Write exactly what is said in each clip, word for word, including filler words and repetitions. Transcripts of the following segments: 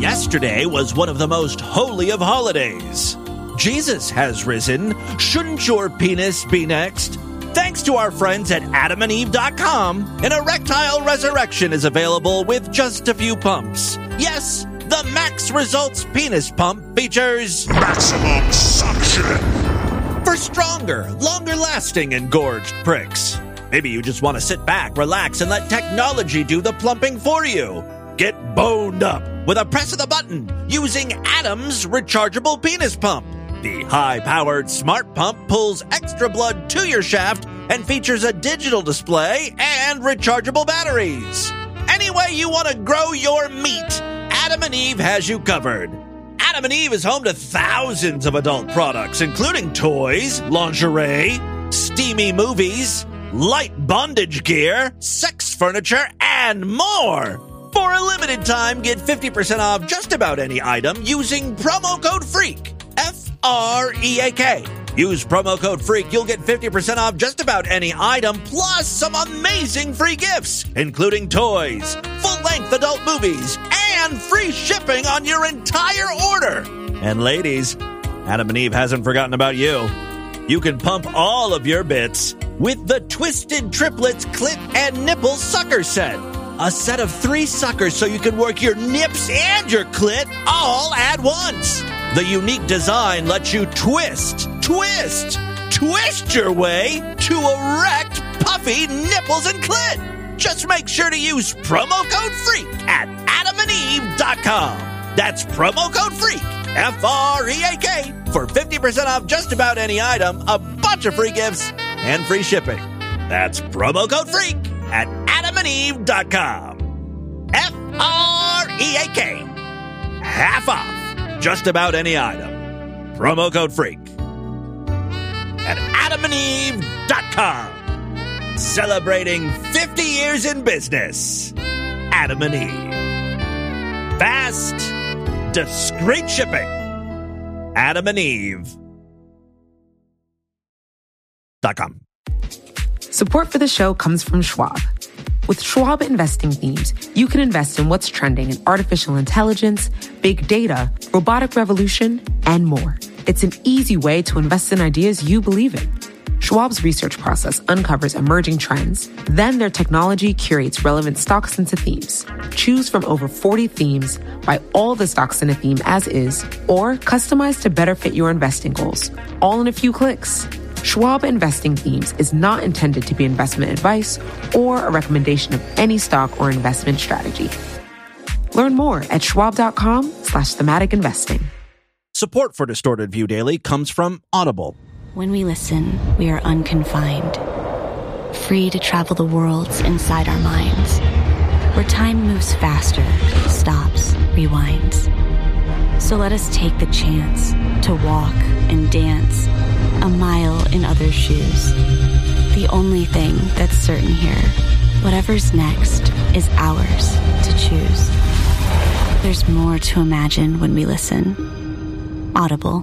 Yesterday was one of the most holy of holidays. Jesus has risen. Shouldn't your penis be next? Thanks to our friends at adam and eve dot com, an erectile resurrection is available with just a few pumps. Yes, the Max Results Penis Pump features maximum suction for stronger, longer-lasting engorged pricks. Maybe you just want to sit back, relax, and let technology do the plumping for you. Get boned up with a press of the button using Adam's rechargeable penis pump. The high-powered smart pump pulls extra blood to your shaft and features a digital display and rechargeable batteries. Any way you want to grow your meat, Adam and Eve has you covered. Adam and Eve is home to thousands of adult products, including toys, lingerie, steamy movies, light bondage gear, sex furniture, and more. For a limited time, get fifty percent off just about any item using promo code FREAK. F R E A K. Use promo code FREAK. You'll get fifty percent off just about any item, plus some amazing free gifts, including toys, full-length adult movies, and free shipping on your entire order. And ladies, Adam and Eve hasn't forgotten about you. You can pump all of your bits with the Twisted Triplets Clit and Nipple Sucker Set. A set of three suckers so you can work your nips and your clit all at once. The unique design lets you twist, twist, twist your way to erect, puffy nipples and clit. Just make sure to use promo code FREAK at adam and eve dot com. That's promo code FREAK, F R E A K, for fifty percent off just about any item, a bunch of free gifts, and free shipping. That's promo code FREAK at adam and eve dot com. F R E A K. Half off just about any item. Promo code FREAK at adam and eve dot com. Celebrating fifty years in business. Adam and Eve. Fast, discreet shipping. adam and eve dot com. Support for the show comes from Schwab. With Schwab Investing Themes, you can invest in what's trending in artificial intelligence, big data, robotic revolution, and more. It's an easy way to invest in ideas you believe in. Schwab's research process uncovers emerging trends. Then their technology curates relevant stocks into themes. Choose from over forty themes, buy all the stocks in a theme as is, or customize to better fit your investing goals, all in a few clicks. Schwab Investing Themes is not intended to be investment advice or a recommendation of any stock or investment strategy. Learn more at schwab.com slash thematic investing. Support for Distorted View Daily comes from Audible. When we listen, we are unconfined, free to travel the worlds inside our minds, where time moves faster, stops, rewinds. So let us take the chance to walk and dance a mile in others' shoes. The only thing that's certain here, whatever's next, is ours to choose. There's more to imagine when we listen. Audible.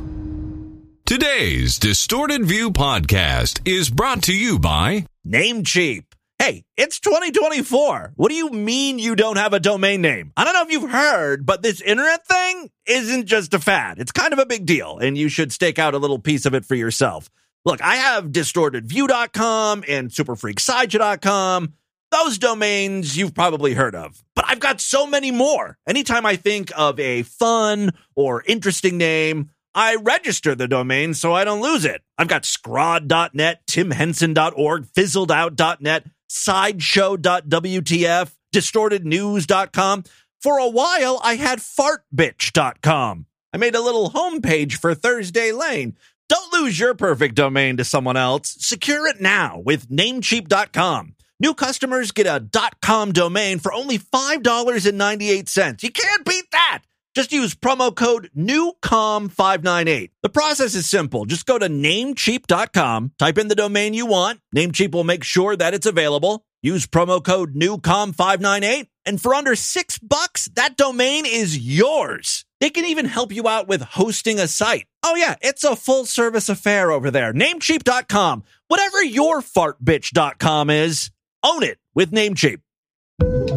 Today's Distorted View podcast is brought to you by Namecheap. Hey, it's twenty twenty-four. What do you mean you don't have a domain name? I don't know if you've heard, but this internet thing isn't just a fad. It's kind of a big deal, and you should stake out a little piece of it for yourself. Look, I have distorted view dot com and super freak sideshow dot com. Those domains you've probably heard of. But I've got so many more. Anytime I think of a fun or interesting name, I register the domain so I don't lose it. I've got scrod dot net, tim henson dot org, fizzled out dot net, sideshow dot w t f, distorted news dot com. For a while, I had fart bitch dot com. I made a little homepage for Thursday Lane. Don't lose your perfect domain to someone else. Secure it now with namecheap dot com. New customers get a .com domain for only five dollars and ninety-eight cents. You can't beat that. Just use promo code new com five nine eight. The process is simple. Just go to namecheap dot com, type in the domain you want. Namecheap will make sure that it's available. Use promo code new com five nine eight, and for under six bucks, that domain is yours. They can even help you out with hosting a site. Oh yeah, it's a full-service affair over there. namecheap dot com. Whatever your fart bitch dot com is, own it with Namecheap.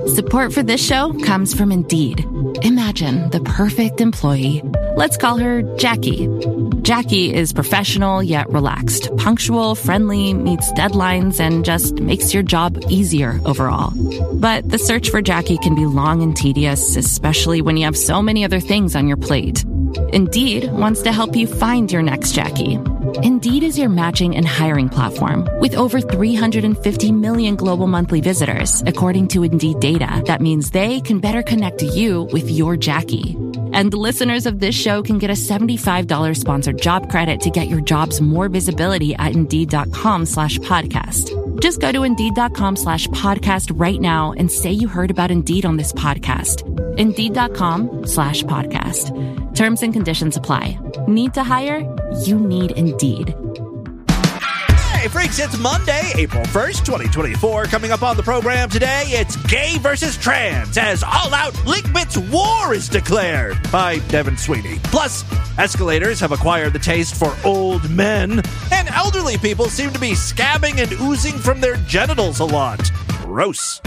Support for this show comes from Indeed. Imagine the perfect employee. Let's call her Jackie. Jackie is professional yet relaxed, punctual, friendly, meets deadlines, and just makes your job easier overall. But the search for Jackie can be long and tedious, especially when you have so many other things on your plate. Indeed wants to help you find your next Jackie. Indeed is your matching and hiring platform with over three hundred fifty million global monthly visitors, according to Indeed data. That means they can better connect you with your Jackie. And listeners of this show can get a seventy-five dollars sponsored job credit to get your jobs more visibility at Indeed.com slash podcast. Just go to Indeed.com slash podcast right now and say you heard about Indeed on this podcast. Indeed.com slash podcast. Terms and conditions apply. Need to hire? You need Indeed. Hey, freaks, it's Monday, April first, twenty twenty-four. Coming up on the program today, it's gay versus trans as all-out Lickbits war is declared by Devin Sweeney. Plus, escalators have acquired the taste for old men, and elderly people seem to be scabbing and oozing from their genitals a lot. Gross.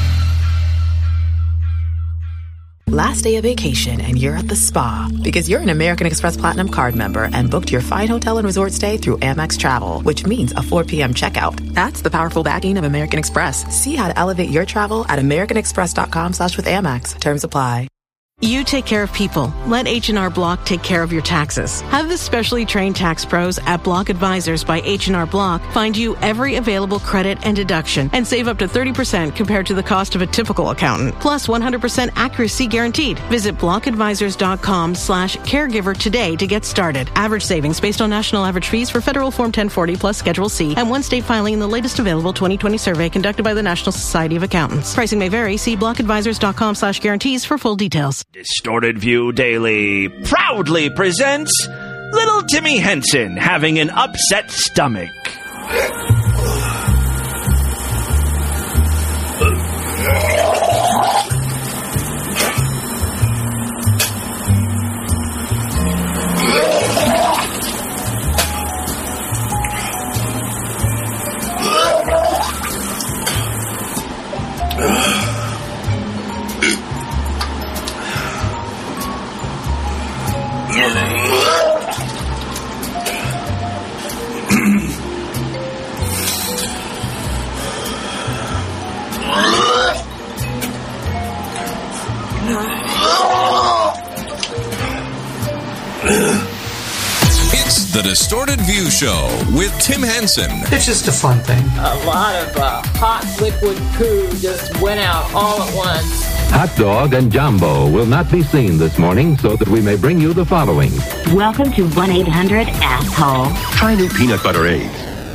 Last day of vacation and you're at the spa because you're an American Express Platinum card member and booked your fine hotel and resort stay through Amex Travel, which means a four p.m. checkout. That's the powerful backing of American Express. See how to elevate your travel at americanexpress.com slash with Amex. Terms apply. You take care of people. Let H and R Block take care of your taxes. Have the specially trained tax pros at Block Advisors by H and R Block find you every available credit and deduction and save up to thirty percent compared to the cost of a typical accountant. Plus one hundred percent accuracy guaranteed. Visit blockadvisors.com slash caregiver today to get started. Average savings based on national average fees for federal Form ten forty plus Schedule C and one state filing in the latest available twenty twenty survey conducted by the National Society of Accountants. Pricing may vary. See blockadvisors.com slash guarantees for full details. Distorted View Daily proudly presents Little Timmy Henson having an upset stomach. It's the Distorted View Show with Tim Henson. It's just a fun thing. A lot of uh, hot liquid poo just went out all at once. Hot Dog and Jumbo will not be seen this morning so that we may bring you the following. Welcome to one eight hundred asshole. Try new peanut butter eggs.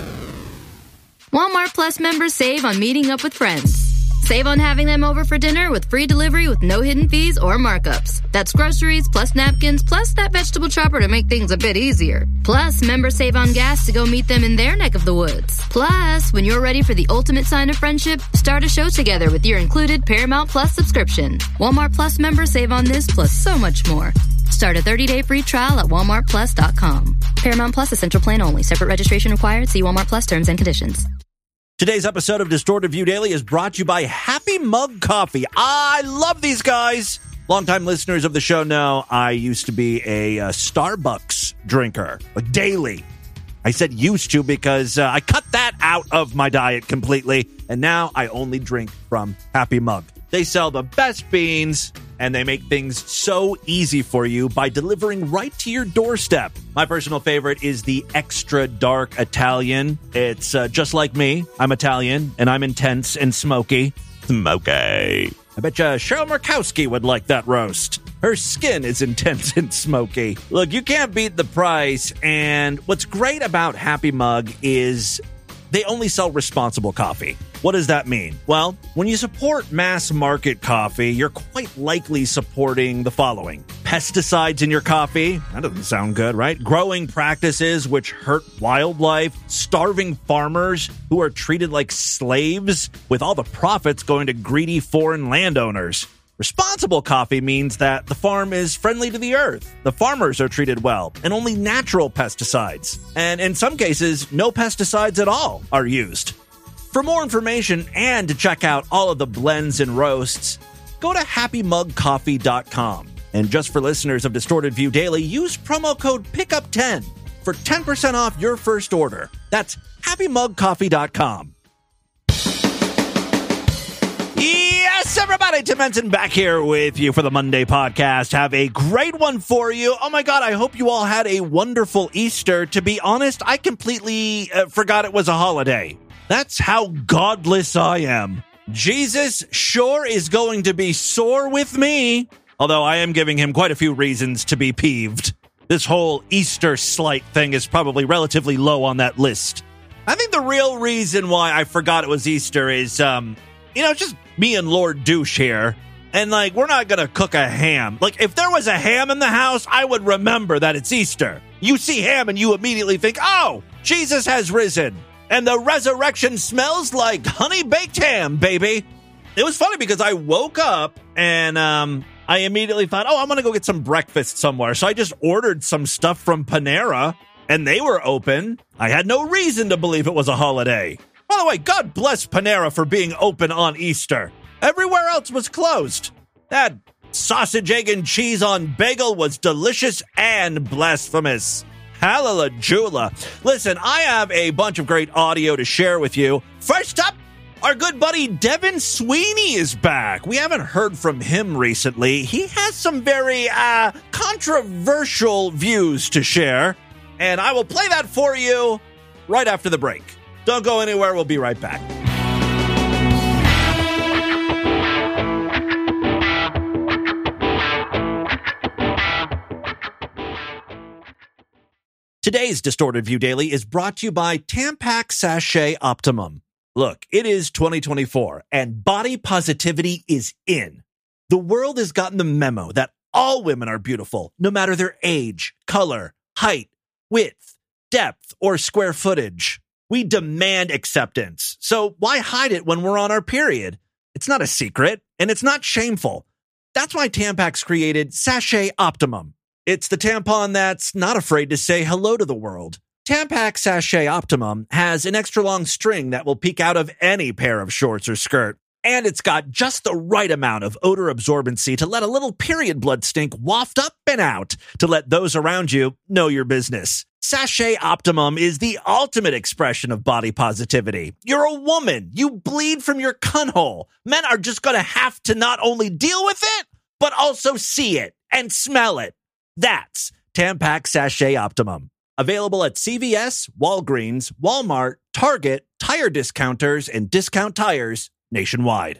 Walmart Plus members save on meeting up with friends. Save on having them over for dinner with free delivery with no hidden fees or markups. That's groceries, plus napkins, plus that vegetable chopper to make things a bit easier. Plus, members save on gas to go meet them in their neck of the woods. Plus, when you're ready for the ultimate sign of friendship, start a show together with your included Paramount Plus subscription. Walmart Plus members save on this plus so much more. Start a thirty-day free trial at walmart plus dot com. Paramount Plus Essential Plan only. Separate registration required. See Walmart Plus terms and conditions. Today's episode of Distorted View Daily is brought to you by Happy Mug Coffee. I love these guys. Longtime listeners of the show know I used to be a uh, Starbucks drinker, like daily. I said used to because uh, I cut that out of my diet completely, and now I only drink from Happy Mug. They sell the best beans, and they make things so easy for you by delivering right to your doorstep. My personal favorite is the extra dark Italian. It's uh, just like me. I'm Italian, and I'm intense and smoky. Smoky. I bet you Cheryl Murkowski would like that roast. Her skin is intense and smoky. Look, you can't beat the price, and what's great about Happy Mug is they only sell responsible coffee. What does that mean? Well, when you support mass market coffee, you're quite likely supporting the following. Pesticides in your coffee. That doesn't sound good, right? Growing practices which hurt wildlife. Starving farmers who are treated like slaves, with all the profits going to greedy foreign landowners. Responsible coffee means that the farm is friendly to the earth, the farmers are treated well, and only natural pesticides. And in some cases, no pesticides at all are used. For more information and to check out all of the blends and roasts, go to happy mug coffee dot com. And just for listeners of Distorted View Daily, use promo code pick up ten for ten percent off your first order. That's happy mug coffee dot com. Yes, everybody, Tim Henson back here with you for the Monday podcast. Have a great one for you. Oh my God, I hope you all had a wonderful Easter. To be honest, I completely uh, forgot it was a holiday. That's how godless I am. Jesus sure is going to be sore with me, although I am giving him quite a few reasons to be peeved. This whole Easter slight thing is probably relatively low on that list. I think the real reason why I forgot it was Easter is, um, you know, just me and Lord Douche here. And, like, we're not going to cook a ham. Like, if there was a ham in the house, I would remember that it's Easter. You see ham and you immediately think, oh, Jesus has risen. And the resurrection smells like honey-baked ham, baby. It was funny because I woke up and um, I immediately thought, oh, I'm going to go get some breakfast somewhere. So I just ordered some stuff from Panera, and they were open. I had no reason to believe it was a holiday. By the way, God bless Panera for being open on Easter. Everywhere else was closed. That sausage, egg, and cheese on bagel was delicious and blasphemous. Hallelujah. Listen, I have a bunch of great audio to share with you. First up, our good buddy Devin Sweeney is back. We haven't heard from him recently. He has some very uh, controversial views to share, and I will play that for you right after the break. Don't go anywhere. We'll be right back. Today's Distorted View Daily is brought to you by Tampax Sachet Optimum. Look, it is twenty twenty-four, and body positivity is in. The world has gotten the memo that all women are beautiful, no matter their age, color, height, width, depth, or square footage. We demand acceptance, so why hide it when we're on our period? It's not a secret, and it's not shameful. That's why Tampax created Sachet Optimum. It's the tampon that's not afraid to say hello to the world. Tampax Sachet Optimum has an extra long string that will peek out of any pair of shorts or skirt. And it's got just the right amount of odor absorbency to let a little period blood stink waft up and out to let those around you know your business. Sachet Optimum is the ultimate expression of body positivity. You're a woman. You bleed from your cunt hole. Men are just going to have to not only deal with it, but also see it and smell it. That's Tampax Sachet Optimum. Available at C V S, Walgreens, Walmart, Target, tire discounters, and discount tires nationwide.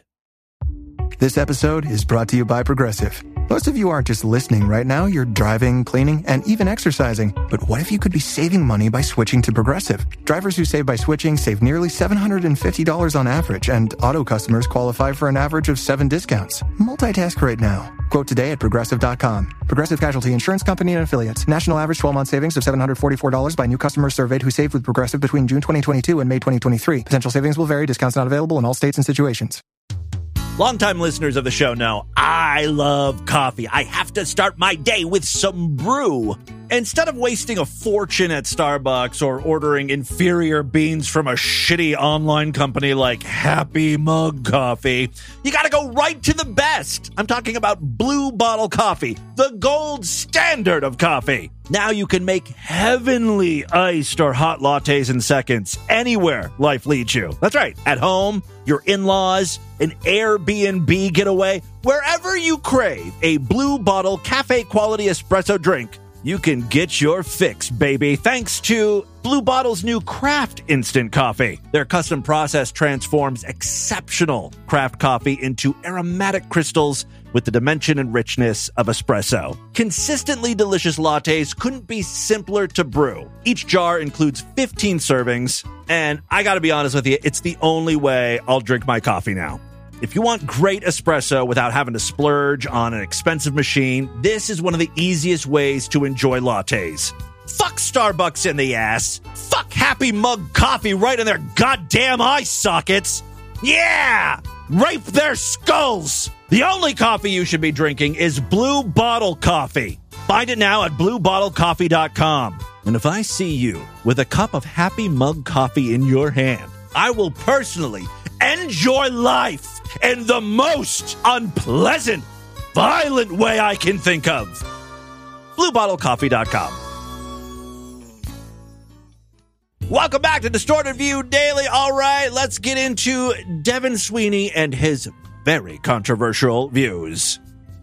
This episode is brought to you by Progressive. Most of you aren't just listening right now, you're driving, cleaning, and even exercising. But what if you could be saving money by switching to Progressive? Drivers who save by switching save nearly seven hundred fifty dollars on average, and auto customers qualify for an average of seven discounts. Multitask right now. Quote today at Progressive dot com. Progressive Casualty Insurance Company and Affiliates. National average twelve-month savings of seven hundred forty-four dollars by new customers surveyed who saved with Progressive between June twenty twenty-two and May twenty twenty-three. Potential savings will vary. Discounts not available in all states and situations. Longtime listeners of the show know I love coffee. I have to start my day with some brew. Instead of wasting a fortune at Starbucks or ordering inferior beans from a shitty online company like Happy Mug Coffee, you gotta go right to the best. I'm talking about Blue Bottle Coffee, the gold standard of coffee. Now you can make heavenly iced or hot lattes in seconds anywhere life leads you. That's right, at home, your in-laws, an Airbnb getaway, wherever you crave a Blue Bottle cafe quality espresso drink, you can get your fix, baby, thanks to Blue Bottle's new Craft Instant Coffee. Their custom process transforms exceptional craft coffee into aromatic crystals with the dimension and richness of espresso. Consistently delicious lattes couldn't be simpler to brew. Each jar includes fifteen servings, and I gotta be honest with you, it's the only way I'll drink my coffee now. If you want great espresso without having to splurge on an expensive machine, this is one of the easiest ways to enjoy lattes. Fuck Starbucks in the ass. Fuck Happy Mug Coffee right in their goddamn eye sockets. Yeah! Rape their skulls! The only coffee you should be drinking is Blue Bottle Coffee. Find it now at blue bottle coffee dot com. And if I see you with a cup of Happy Mug Coffee in your hand, I will personally end your life in the most unpleasant, violent way I can think of. blue bottle coffee dot com. Welcome back to Distorted View Daily. All right, let's get into Devin Sweeney and his very controversial views.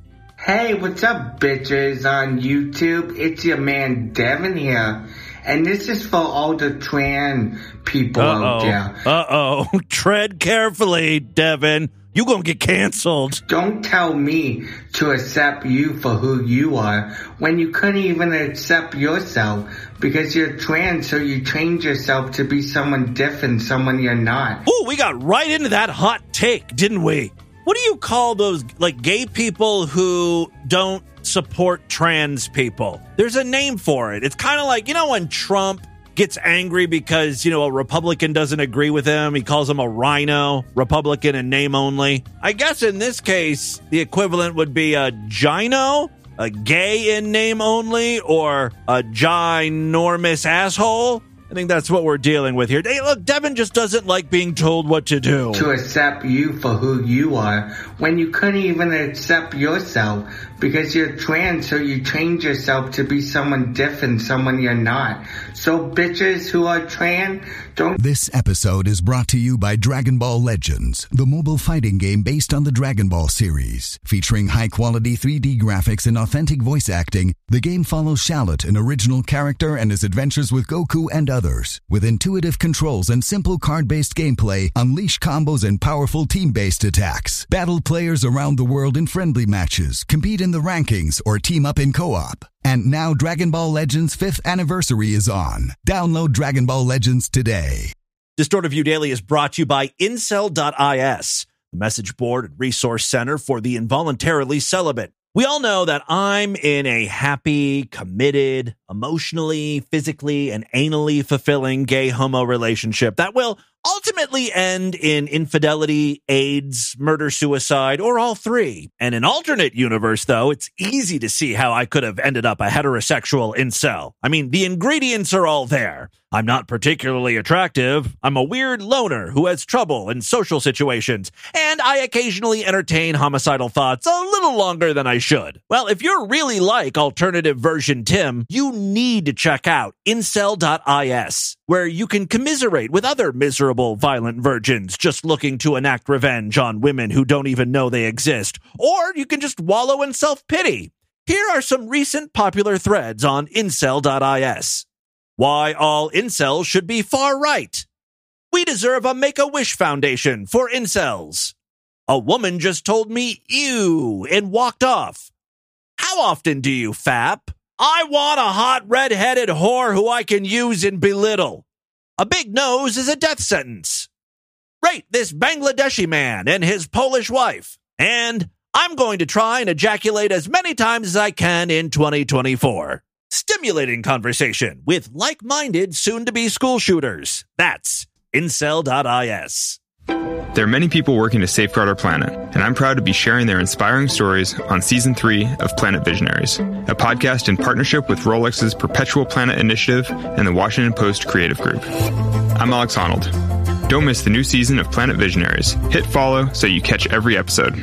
Hey, what's up, bitches on YouTube? It's your man Devin here, and this is for all the trans people Uh-oh. out there. Uh-oh. Tread carefully, Devin. You gonna get canceled. Don't tell me to accept you for who you are when you couldn't even accept yourself because you're trans, so you change yourself to be someone different, someone you're not. Ooh, we got right into that hot take, didn't we? What do you call those, like, gay people who don't support trans people? There's a name for it. It's kind of like, you know, when Trump gets angry because, you know, a Republican doesn't agree with him. He calls him a rhino, Republican in name only. I guess in this case, the equivalent would be a gino, a gay in name only, or a ginormous asshole. I think that's what we're dealing with here. Hey, look, Devin just doesn't like being told what to do. To accept you for who you are when you couldn't even accept yourself because you're trans, so you change yourself to be someone different, someone you're not. So bitches who are trans, don't... This episode is brought to you by Dragon Ball Legends, the mobile fighting game based on the Dragon Ball series. Featuring high-quality three D graphics and authentic voice acting, the game follows Shallot, an original character, and his adventures with Goku and others. With intuitive controls and simple card-based gameplay, unleash combos and powerful team-based attacks. Battle players around the world in friendly matches, compete in the rankings, or team up in co-op. And now Dragon Ball Legends' fifth anniversary is on. Download Dragon Ball Legends today. Distorted View Daily is brought to you by incel dot is, the message board and resource center for the involuntarily celibate. We all know that I'm in a happy, committed, emotionally, physically, and anally fulfilling gay homo relationship that will ultimately end in infidelity, AIDS, murder, suicide, or all three. In an alternate universe, though, it's easy to see how I could have ended up a heterosexual incel. I mean, the ingredients are all there. I'm not particularly attractive. I'm a weird loner who has trouble in social situations, and I occasionally entertain homicidal thoughts a little longer than I should. Well, if you're really like alternative version Tim, you need to check out incel dot is, where you can commiserate with other miserable, violent virgins just looking to enact revenge on women who don't even know they exist. Or you can just wallow in self-pity. Here are some recent popular threads on incel dot is. Why all incels should be far right. We deserve a Make-A-Wish Foundation for incels. A woman just told me ew and walked off. How often do you fap? I want a hot red-headed whore who I can use and belittle. A big nose is a death sentence. Rate this Bangladeshi man and his Polish wife. And I'm going to try and ejaculate as many times as I can in twenty twenty-four. Stimulating conversation with like-minded soon-to-be school shooters. That's incel dot is. There are many people working to safeguard our planet, and I'm proud to be sharing their inspiring stories on Season three of Planet Visionaries, a podcast in partnership with Rolex's Perpetual Planet Initiative and the Washington Post Creative Group. I'm Alex Honnold. Don't miss the new season of Planet Visionaries. Hit follow so you catch every episode.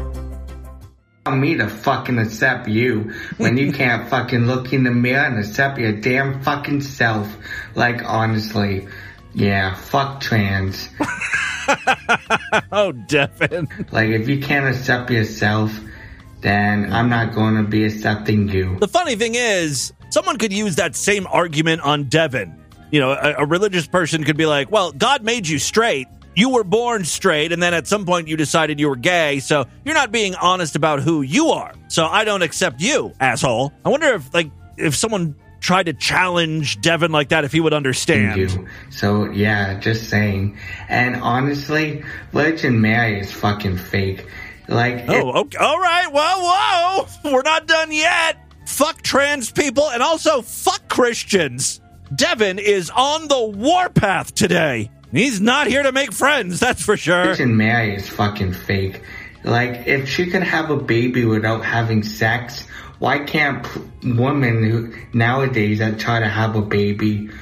Me to fucking accept you when you can't fucking look in the mirror and accept your damn fucking self. Like, honestly, yeah, fuck trans. Oh, Devin. Like, if you can't accept yourself, then I'm not going to be accepting you. The funny thing is, someone could use that same argument on Devin. You know, a, a religious person could be like, well, God made you straight. You were born straight, and then at some point you decided you were gay, so you're not being honest about who you are. So I don't accept you, asshole. I wonder if, like, if someone tried to challenge Devin like that, if he would understand. You. So, yeah, just saying. And honestly, Virgin Mary is fucking fake. Like, oh, it- okay. All right. Whoa, whoa. We're not done yet. Fuck trans people, and also fuck Christians. Devin is on the warpath today. He's not here to make friends, that's for sure. Virgin Mary is fucking fake. Like, if she could have a baby without having sex, why can't p- women who nowadays that try to have a baby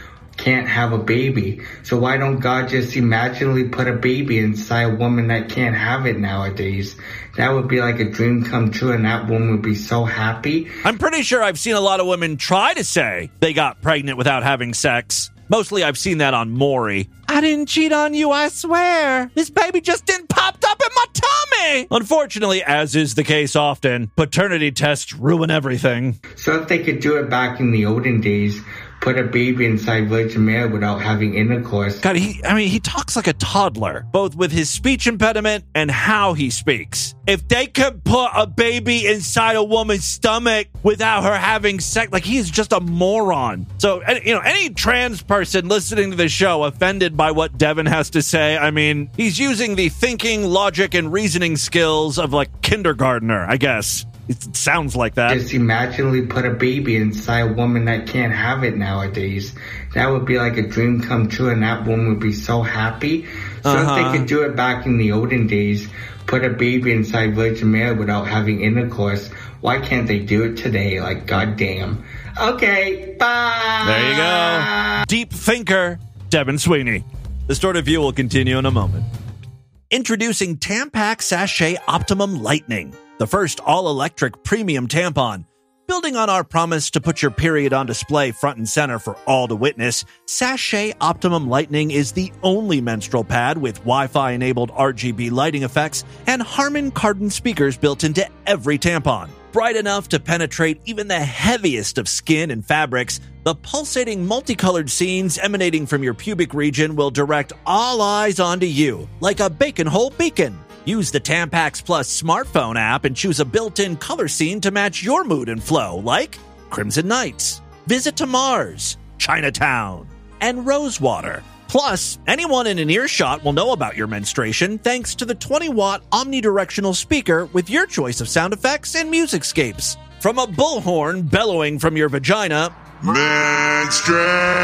can't have a baby. So why don't God just imaginally put a baby inside a woman that can't have it nowadays? That would be like a dream come true, and that woman would be so happy. I'm pretty sure I've seen a lot of women try to say they got pregnant without having sex. Mostly I've seen that on Maury. I didn't cheat on you, I swear. This baby just didn't pop up in my tummy. Unfortunately, as is the case often, paternity tests ruin everything. So if they could do it back in the olden days, put a baby inside Virgin Mary without having intercourse. God, he, I mean, he talks like a toddler, both with his speech impediment and how he speaks. If they could put a baby inside a woman's stomach without her having sex, like, he is just a moron. So, you know, any trans person listening to the show offended by what Devin has to say, I mean, he's using the thinking, logic, and reasoning skills of, like, kindergartner, I guess. It sounds like that. Just imaginally put a baby inside a woman that can't have it nowadays. That would be like a dream come true, and that woman would be so happy. So uh-huh. if they could do it back in the olden days, put a baby inside Virgin Mary without having intercourse, why can't they do it today? Like, goddamn. Okay, bye. There you go. Deep thinker, Devin Sweeney. Distorted View will continue in a moment. Introducing Tampax Sachet Optimum Lightning, the first all-electric premium tampon. Building on our promise to put your period on display front and center for all to witness, Sachet Optimum Lightning is the only menstrual pad with Wi-Fi-enabled R G B lighting effects and Harman Kardon speakers built into every tampon. Bright enough to penetrate even the heaviest of skin and fabrics, the pulsating multicolored scenes emanating from your pubic region will direct all eyes onto you, like a bacon hole beacon. Use the Tampax Plus smartphone app and choose a built-in color scene to match your mood and flow, like Crimson Nights, Visit to Mars, Chinatown, and Rosewater. Plus, anyone in an earshot will know about your menstruation thanks to the twenty watt omnidirectional speaker with your choice of sound effects and musicscapes. From a bullhorn bellowing from your vagina, menstruate,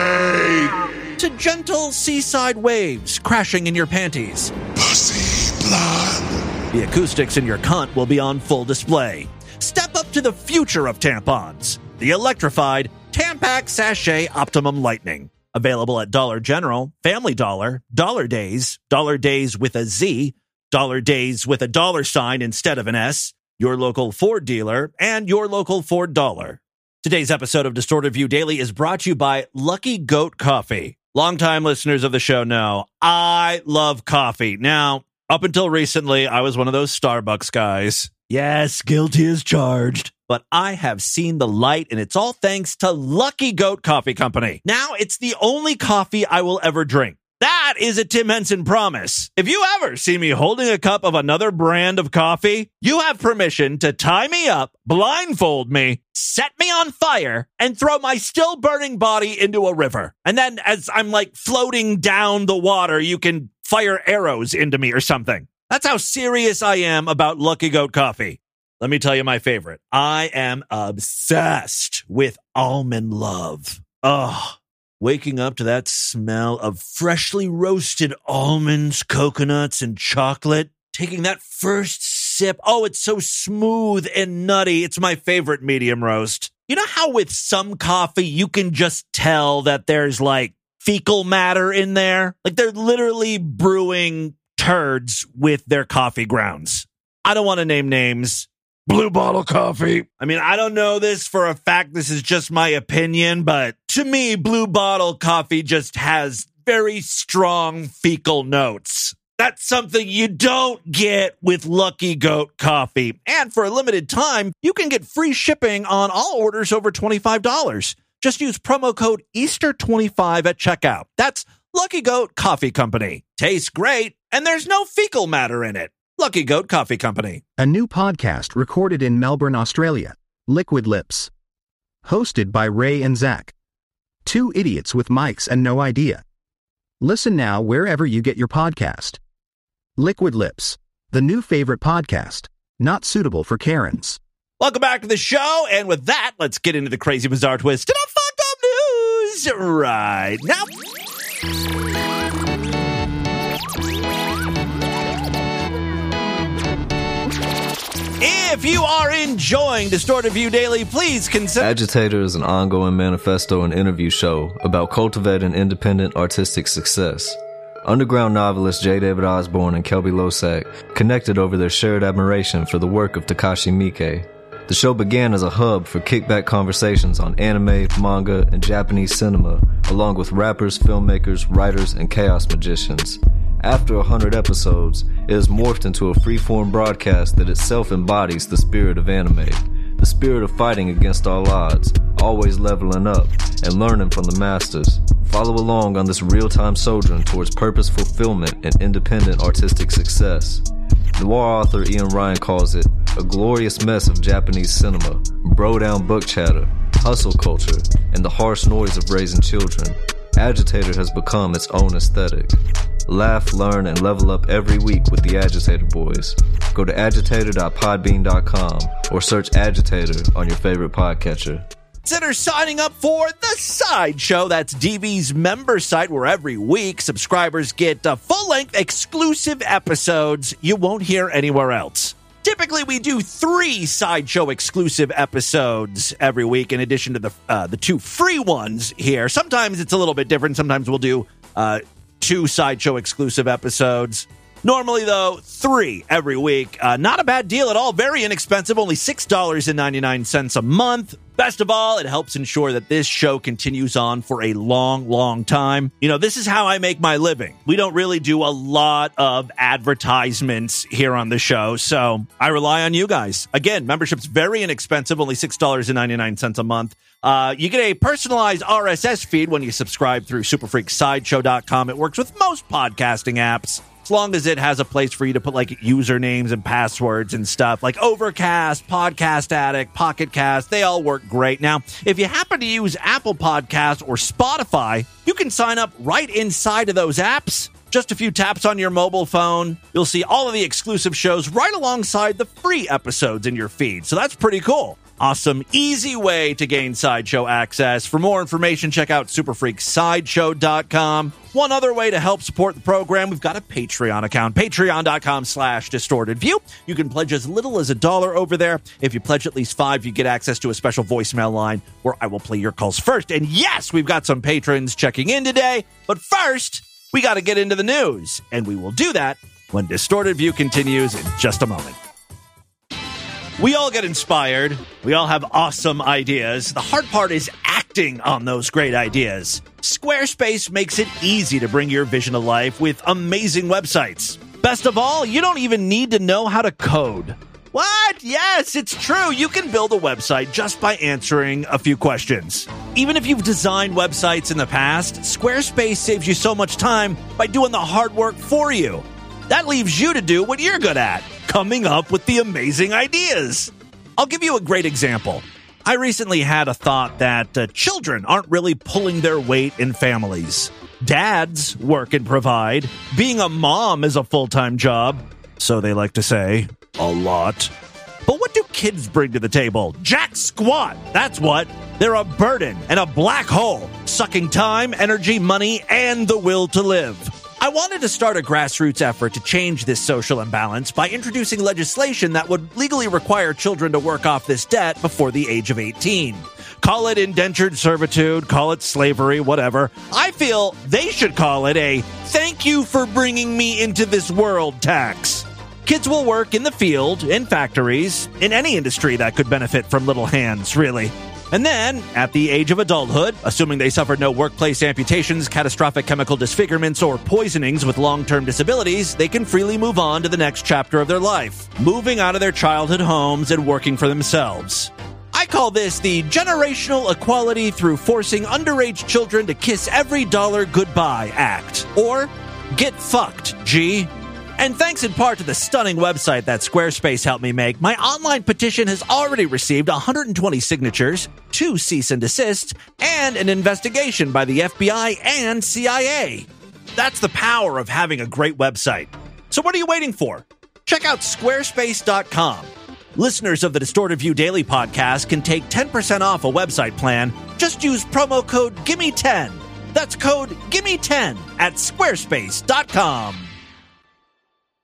to gentle seaside waves crashing in your panties. Pussy blood. The acoustics in your cunt will be on full display. Step up to the future of tampons. The electrified Tampax Sachet Optimum Lightning. Available at Dollar General, Family Dollar, Dollar Days, Dollar Days with a Z, Dollar Days with a dollar sign instead of an S, your local Ford dealer, and your local Ford Dollar. Today's episode of Distorted View Daily is brought to you by Lucky Goat Coffee. Longtime listeners of the show know I love coffee. Now, up until recently, I was one of those Starbucks guys. Yes, guilty as charged. But I have seen the light, and it's all thanks to Lucky Goat Coffee Company. Now, it's the only coffee I will ever drink. That is a Tim Henson promise. If you ever see me holding a cup of another brand of coffee, you have permission to tie me up, blindfold me, set me on fire, and throw my still burning body into a river. And then as I'm like floating down the water, you can fire arrows into me or something. That's how serious I am about Lucky Goat Coffee. Let me tell you my favorite. I am obsessed with almond love. Ugh. Waking up to that smell of freshly roasted almonds, coconuts, and chocolate. Taking that first sip. Oh, it's so smooth and nutty. It's my favorite medium roast. You know how with some coffee, you can just tell that there's like fecal matter in there? Like they're literally brewing turds with their coffee grounds. I don't want to name names. Blue Bottle Coffee. I mean, I don't know this for a fact. This is just my opinion, but to me, Blue Bottle Coffee just has very strong fecal notes. That's something you don't get with Lucky Goat Coffee. And for a limited time, you can get free shipping on all orders over twenty-five dollars. Just use promo code Easter twenty-five at checkout. That's Lucky Goat Coffee Company. Tastes great, and there's no fecal matter in it. Lucky Goat Coffee Company. A new podcast recorded in Melbourne, Australia. Liquid Lips. Hosted by Ray and Zach. Two idiots with mics and no idea. Listen now wherever you get your podcast. Liquid Lips. The new favorite podcast. Not suitable for Karens. Welcome back to the show. And with that, let's get into the crazy, bizarre twist and our fucked up news right now. If if you are enjoying Distorted View Daily, please consider... Agitator is an ongoing manifesto and interview show about cultivating independent artistic success. Underground novelists J. David Osborne and Kelby Losack connected over their shared admiration for the work of Takashi Miike. The show began as a hub for kickback conversations on anime, manga, and Japanese cinema, along with rappers, filmmakers, writers, and chaos magicians. After one hundred episodes, it has morphed into a free-form broadcast that itself embodies the spirit of anime, the spirit of fighting against all odds, always leveling up, and learning from the masters. Follow along on this real-time sojourn towards purpose fulfillment and independent artistic success. Noir author Ian Ryan calls it a glorious mess of Japanese cinema, bro-down book chatter, hustle culture, and the harsh noise of raising children. Agitator has become its own aesthetic. Laugh, learn, and level up every week with the Agitator Boys. Go to agitator dot podbean dot com or search Agitator on your favorite podcatcher. Consider signing up for The Sideshow. That's D V's member site where every week subscribers get uh, full-length exclusive episodes you won't hear anywhere else. Typically, we do three Sideshow exclusive episodes every week in addition to the uh, the two free ones here. Sometimes it's a little bit different. Sometimes we'll do uh, two Sideshow exclusive episodes. Normally, though, three every week. Uh, not a bad deal at all. Very inexpensive. Only six dollars and ninety-nine cents a month. Best of all, it helps ensure that this show continues on for a long, long time. You know, this is how I make my living. We don't really do a lot of advertisements here on the show, so I rely on you guys. Again, membership's very inexpensive, only six dollars and ninety-nine cents a month. Uh, you get a personalized R S S feed when you subscribe through super freak sideshow dot com. It works with most podcasting apps. As long as it has a place for you to put like usernames and passwords and stuff like Overcast, Podcast Addict, Pocket Cast, they all work great. Now, if you happen to use Apple Podcasts or Spotify, you can sign up right inside of those apps. Just a few taps on your mobile phone. You'll see all of the exclusive shows right alongside the free episodes in your feed. So that's pretty cool. Awesome, easy way to gain Sideshow access. For more information, check out super freak sideshow dot com. One other way to help support the program, we've got a Patreon account, patreon dot com slash distorted view. You can pledge as little as a dollar over there. If you pledge at least five, you get access to a special voicemail line where I will play your calls first. And yes, we've got some patrons checking in today. But first, we got to get into the news. And we will do that when Distorted View continues in just a moment. We all get inspired. We all have awesome ideas. The hard part is acting on those great ideas. Squarespace makes it easy to bring your vision to life with amazing websites. Best of all, you don't even need to know how to code. What? Yes, it's true. You can build a website just by answering a few questions. Even if you've designed websites in the past, Squarespace saves you so much time by doing the hard work for you. That leaves you to do what you're good at, coming up with the amazing ideas. I'll give you a great example. I recently had a thought that uh, children aren't really pulling their weight in families. Dads work and provide. Being a mom is a full-time job, so they like to say, a lot. But what do kids bring to the table? Jack squat, that's what. They're a burden and a black hole, sucking time, energy, money, and the will to live. I wanted to start a grassroots effort to change this social imbalance by introducing legislation that would legally require children to work off this debt before the age of eighteen. Call it indentured servitude, call it slavery, whatever. I feel they should call it a thank you for bringing me into this world tax. Kids will work in the field, in factories, in any industry that could benefit from little hands, really. And then, at the age of adulthood, assuming they suffered no workplace amputations, catastrophic chemical disfigurements, or poisonings with long-term disabilities, they can freely move on to the next chapter of their life, moving out of their childhood homes and working for themselves. I call this the generational equality through forcing underage children to kiss every dollar goodbye act. Or, get fucked, G. And thanks in part to the stunning website that Squarespace helped me make, my online petition has already received one hundred twenty signatures, two cease and desists, and an investigation by the F B I and C I A. That's the power of having a great website. So what are you waiting for? Check out squarespace dot com. Listeners of the Distorted View Daily podcast can take ten percent off a website plan. Just use promo code gimme ten. That's code gimme ten at squarespace dot com.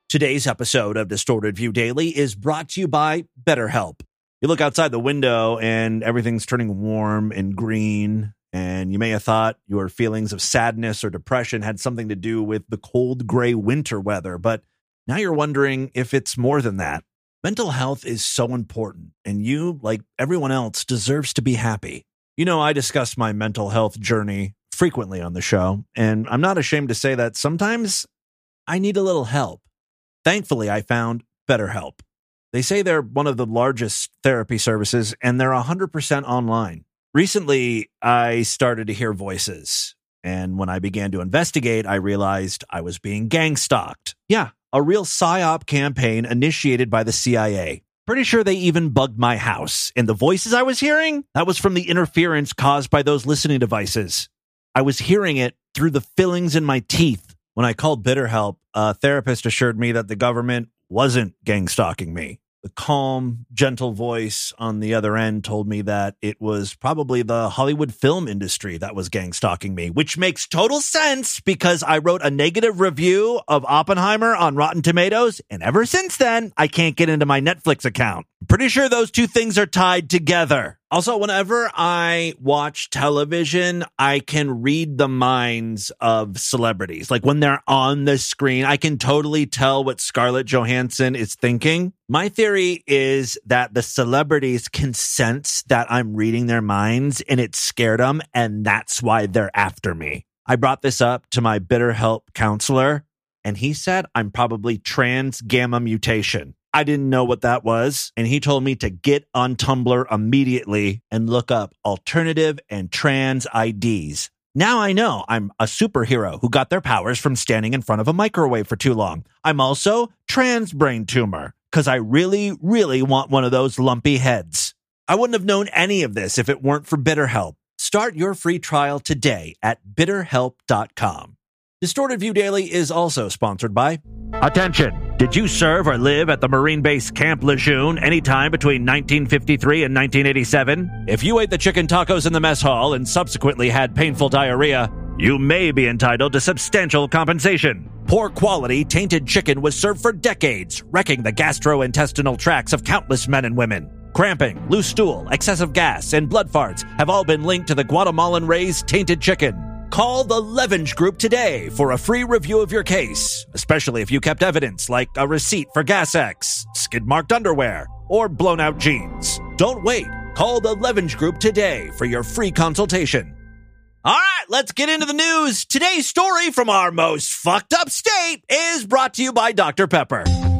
Today's episode of Distorted View Daily is brought to you by BetterHelp. You look outside the window and everything's turning warm and green, and you may have thought your feelings of sadness or depression had something to do with the cold, gray winter weather, but now you're wondering if it's more than that. Mental health is so important, and you, like everyone else, deserves to be happy. You know, I discuss my mental health journey frequently on the show, and I'm not ashamed to say that sometimes I need a little help. Thankfully, I found BetterHelp. They say they're one of the largest therapy services, and they're one hundred percent online. Recently, I started to hear voices, and when I began to investigate, I realized I was being gang-stalked. Yeah, a real psyop campaign initiated by the C I A. Pretty sure they even bugged my house, and the voices I was hearing, that was from the interference caused by those listening devices. I was hearing it through the fillings in my teeth. When I called BetterHelp, a therapist assured me that the government wasn't gang-stalking me. The calm, gentle voice on the other end told me that it was probably the Hollywood film industry that was gang-stalking me, which makes total sense because I wrote a negative review of Oppenheimer on Rotten Tomatoes, and ever since then, I can't get into my Netflix account. I'm pretty sure those two things are tied together. Also, whenever I watch television, I can read the minds of celebrities. Like when they're on the screen, I can totally tell what Scarlett Johansson is thinking. My theory is that the celebrities can sense that I'm reading their minds and it scared them, and that's why they're after me. I brought this up to my BetterHelp counselor, and he said I'm probably trans gamma mutation. I didn't know what that was, and he told me to get on Tumblr immediately and look up alternative and trans I Ds. Now I know I'm a superhero who got their powers from standing in front of a microwave for too long. I'm also trans brain tumor, because I really, really want one of those lumpy heads. I wouldn't have known any of this if it weren't for BetterHelp. Start your free trial today at bitter help dot com. Distorted View Daily is also sponsored by... Attention! Did you serve or live at the Marine Base Camp Lejeune anytime between nineteen fifty-three and nineteen eighty-seven? If you ate the chicken tacos in the mess hall and subsequently had painful diarrhea, you may be entitled to substantial compensation. Poor quality, tainted chicken was served for decades, wrecking the gastrointestinal tracts of countless men and women. Cramping, loose stool, excessive gas, and blood farts have all been linked to the Guatemalan-raised tainted chicken. Call the Levenge Group today for a free review of your case, especially if you kept evidence like a receipt for Gas X, skid-marked underwear, or blown-out jeans. Don't wait. Call the Levenge Group today for your free consultation. All right, let's get into the news. Today's story from our most fucked up state is brought to you by Doctor Pepper.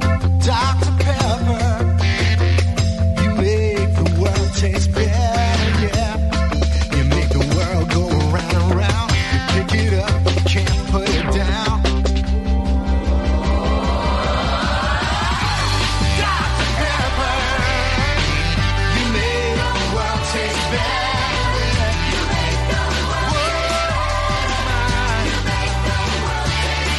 Doctor Pepper, you make the world taste better, yeah. You make the world go around and around. You pick it up, but you can't put it down. Doctor Pepper, you make the world taste better. You make the world taste better. You make the world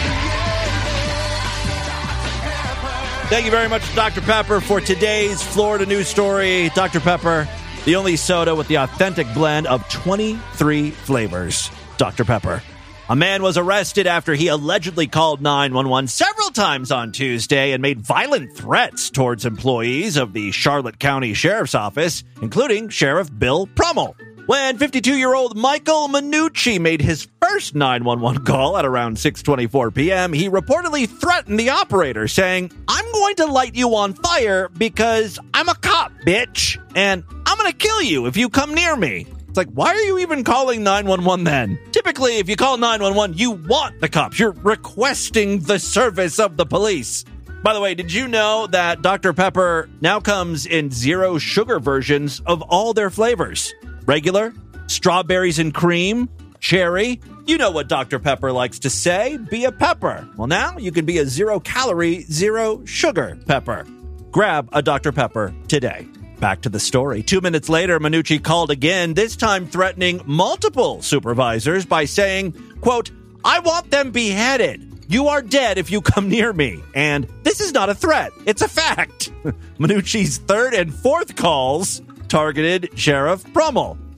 taste better. Thank you very much, Doctor Pepper, for today's Florida news story. Doctor Pepper, the only soda with the authentic blend of twenty-three flavors. Doctor Pepper. A man was arrested after he allegedly called nine one one several times on Tuesday and made violent threats towards employees of the Charlotte County Sheriff's Office, including Sheriff Bill Prummel. When fifty-two-year-old Michael Minucci made his first nine one one call at around six twenty-four p.m., he reportedly threatened the operator, saying, "I'm going to light you on fire because I'm a cop, bitch, and I'm going to kill you if you come near me." It's like, why are you even calling nine one one then? Typically, if you call nine one one, you want the cops. You're requesting the service of the police. By the way, did you know that Doctor Pepper now comes in zero sugar versions of all their flavors? Regular, strawberries and cream, cherry. You know what Doctor Pepper likes to say, be a pepper. Well, now you can be a zero-calorie, zero-sugar pepper. Grab a Doctor Pepper today. Back to the story. Two minutes later, Minucci called again, this time threatening multiple supervisors by saying, quote, "I want them beheaded. You are dead if you come near me. And this is not a threat. It's a fact." Minucci's third and fourth calls targeted Sheriff Prummel.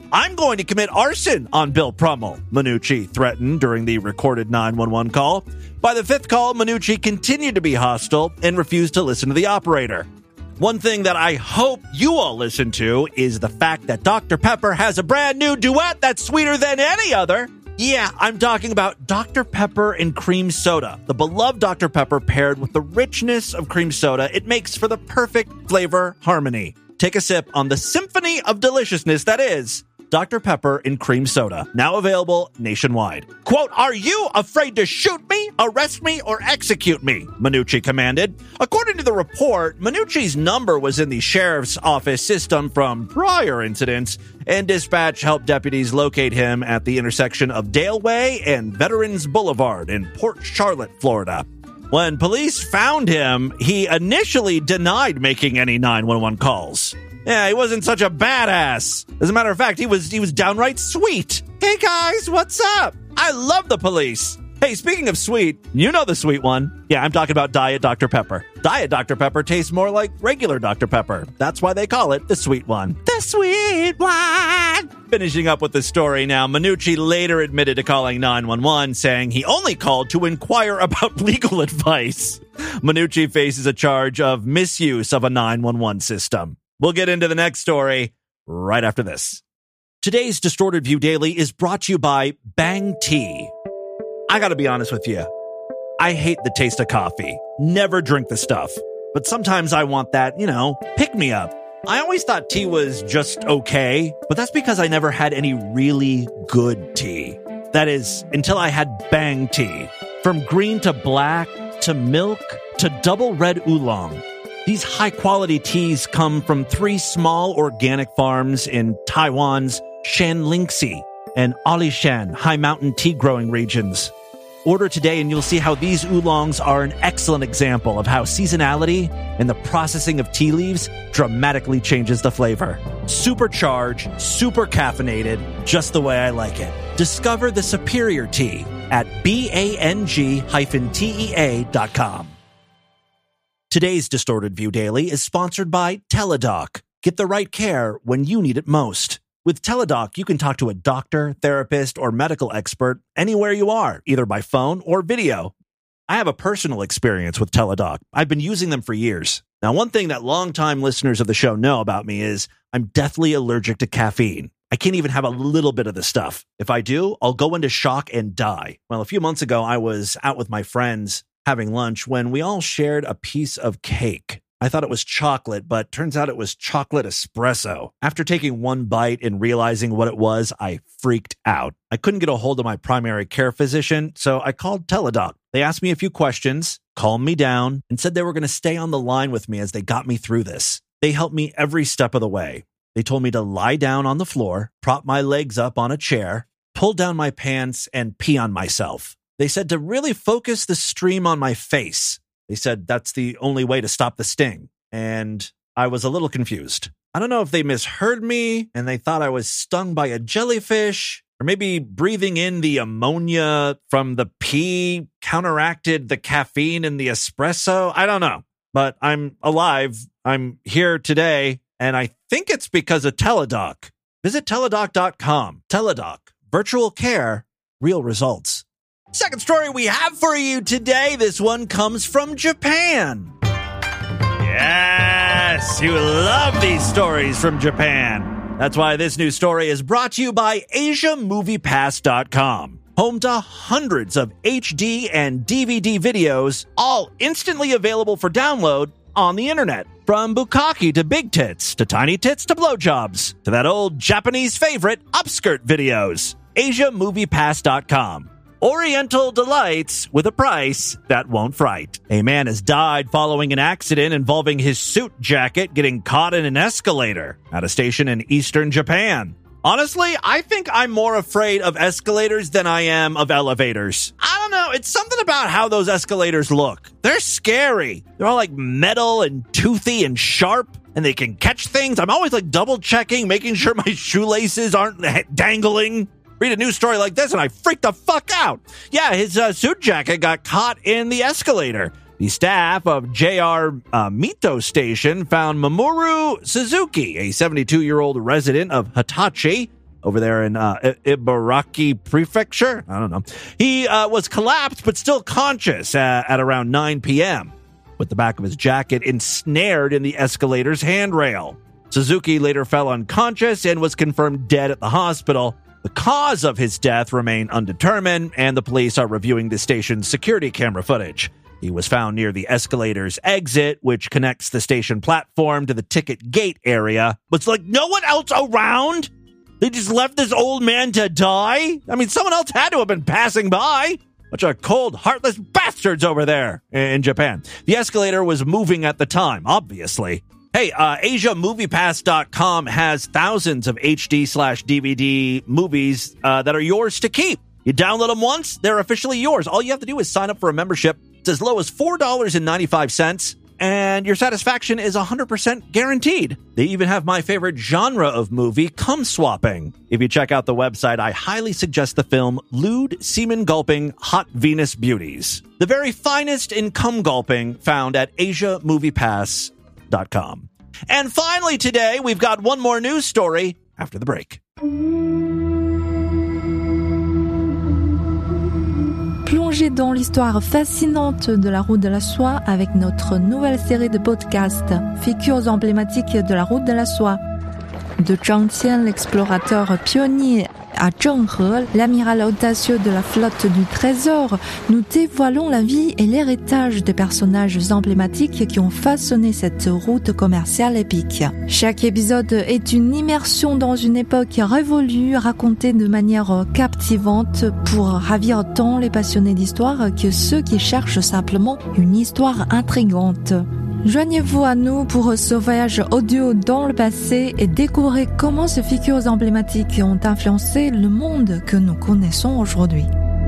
I'm going to commit arson on Bill Prummel, Minucci threatened during the recorded nine one one call. By the fifth call, Minucci continued to be hostile and refused to listen to the operator. One thing that I hope you all listen to is the fact that Doctor Pepper has a brand new duet that's sweeter than any other. Yeah, I'm talking about Doctor Pepper and cream soda. The beloved Doctor Pepper paired with the richness of cream soda, it makes for the perfect flavor harmony. Take a sip on the symphony of deliciousness that is Doctor Pepper and cream soda, now available nationwide. Quote, "Are you afraid to shoot me, arrest me, or execute me?" Minucci commanded. According to the report, Minucci's number was in the sheriff's office system from prior incidents, and dispatch helped deputies locate him at the intersection of Dale Way and Veterans Boulevard in Port Charlotte, Florida. When police found him, he initially denied making any nine one one calls. Yeah, he wasn't such a badass. As a matter of fact, he was he was downright sweet. Hey guys, what's up? I love the police. Hey, speaking of sweet, you know the sweet one. Yeah, I'm talking about Diet Doctor Pepper. Diet Doctor Pepper tastes more like regular Doctor Pepper. That's why they call it the sweet one. The sweet one! Finishing up with the story now, Minucci later admitted to calling nine one one, saying he only called to inquire about legal advice. Minucci faces a charge of misuse of a nine one one system. We'll get into the next story right after this. Today's Distorted View Daily is brought to you by Bang Tea. I gotta be honest with you. I hate the taste of coffee. Never drink the stuff. But sometimes I want that, you know, pick-me-up. I always thought tea was just okay, but that's because I never had any really good tea. That is, until I had Bang Tea. From green to black, to milk, to double red oolong. These high-quality teas come from three small organic farms in Taiwan's Shanlingxi and Alishan high mountain tea growing regions. Order today and you'll see how these oolongs are an excellent example of how seasonality and the processing of tea leaves dramatically changes the flavor. Supercharged, super caffeinated, just the way I like it. Discover the superior tea at bang T E A dot com. Today's Distorted View Daily is sponsored by Teladoc. Get the right care when you need it most. With Teladoc, you can talk to a doctor, therapist, or medical expert anywhere you are, either by phone or video. I have a personal experience with Teladoc. I've been using them for years. Now, one thing that longtime listeners of the show know about me is I'm deathly allergic to caffeine. I can't even have a little bit of the stuff. If I do, I'll go into shock and die. Well, a few months ago, I was out with my friends having lunch when we all shared a piece of cake. I thought it was chocolate, but turns out it was chocolate espresso. After taking one bite and realizing what it was, I freaked out. I couldn't get a hold of my primary care physician, so I called Teladoc. They asked me a few questions, calmed me down, and said they were going to stay on the line with me as they got me through this. They helped me every step of the way. They told me to lie down on the floor, prop my legs up on a chair, pull down my pants, and pee on myself. They said to really focus the stream on my face. They said that's the only way to stop the sting. And I was a little confused. I don't know if they misheard me and they thought I was stung by a jellyfish, or maybe breathing in the ammonia from the pee counteracted the caffeine in the espresso. I don't know. But I'm alive. I'm here today. And I think it's because of Teladoc. Visit Teladoc dot com. Teladoc. Virtual care. Real results. Second story we have for you today. This one comes from Japan. Yes, you love these stories from Japan. That's why this new story is brought to you by Asia Movie Pass dot com. Home to hundreds of H D and D V D videos, all instantly available for download on the internet. From bukkake to big tits, to tiny tits to blowjobs, to that old Japanese favorite, upskirt videos. Asia Movie Pass dot com. Oriental delights with a price that won't fright. A man has died following an accident involving his suit jacket getting caught in an escalator at a station in eastern Japan. Honestly, I think I'm more afraid of escalators than I am of elevators. I don't know. It's something about how those escalators look. They're scary. They're all like metal and toothy and sharp, and they can catch things. I'm always like double checking, making sure my shoelaces aren't dangling. Read a news story like this and I freaked the fuck out. Yeah, his uh, suit jacket got caught in the escalator. The staff of J R uh, Mito Station found Mamoru Suzuki, a seventy-two-year-old resident of Hitachi, over there in uh, Ibaraki Prefecture. I don't know. He uh, was collapsed but still conscious uh, at around nine p.m. with the back of his jacket ensnared in the escalator's handrail. Suzuki later fell unconscious and was confirmed dead at the hospital. The cause of his death remained undetermined, and the police are reviewing the station's security camera footage. He was found near the escalator's exit, which connects the station platform to the ticket gate area. But it's like no one else around? They just left this old man to die? I mean, someone else had to have been passing by. Bunch of cold, heartless bastards over there in Japan. The escalator was moving at the time, obviously. Hey, uh, Asia Movie Pass dot com has thousands of H D slash D V D movies uh, that are yours to keep. You download them once, they're officially yours. All you have to do is sign up for a membership. It's as low as four dollars and ninety-five cents, and your satisfaction is one hundred percent guaranteed. They even have my favorite genre of movie, cum swapping. If you check out the website, I highly suggest the film Lewd, Semen Gulping, Hot Venus Beauties. The very finest in cum gulping found at Asia Movie Pass dot com. And finally today, we've got one more news story after the break. Plongez dans l'histoire fascinante de la route de la soie avec notre nouvelle série de podcasts Figures emblématiques de la route de la soie. De Zhang Qian, l'explorateur pionnier, à Zheng He, l'amiral audacieux de la flotte du trésor, nous dévoilons la vie et l'héritage des personnages emblématiques qui ont façonné cette route commerciale épique. Chaque épisode est une immersion dans une époque révolue, racontée de manière captivante pour ravir tant les passionnés d'histoire que ceux qui cherchent simplement une histoire intrigante. Joignez-vous à nous pour ce voyage audio dans le passé et découvrez comment ces figures emblématiques ont influencé le monde que nous connaissons aujourd'hui.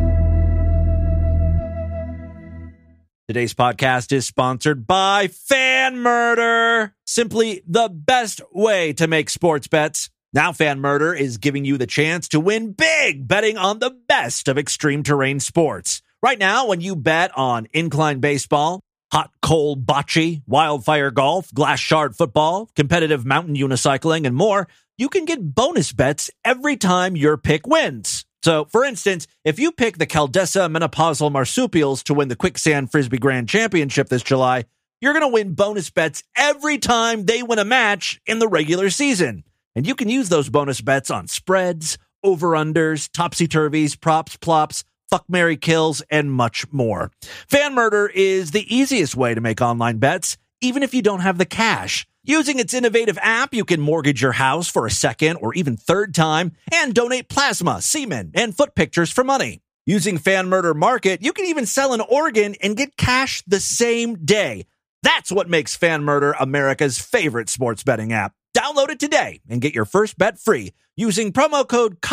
Today's podcast is sponsored by Fan Murder. Simply the best way to make sports bets. Now Fan Murder is giving you the chance to win big betting on the best of extreme terrain sports. Right now, when you bet on incline baseball, hot, cold bocce, wildfire golf, glass shard football, competitive mountain unicycling, and more, you can get bonus bets every time your pick wins. So, for instance, if you pick the Caldesa Menopausal Marsupials to win the Quicksand Frisbee Grand Championship this July, you're going to win bonus bets every time they win a match in the regular season. And you can use those bonus bets on spreads, over-unders, topsy-turvies, props, plops, fuck, marry, kills, and much more. Fan Murder is the easiest way to make online bets, even if you don't have the cash. Using its innovative app, you can mortgage your house for a second or even third time and donate plasma, semen, and foot pictures for money. Using Fan Murder Market, you can even sell an organ and get cash the same day. That's what makes Fan Murder America's favorite sports betting app. Download it today and get your first bet free using promo code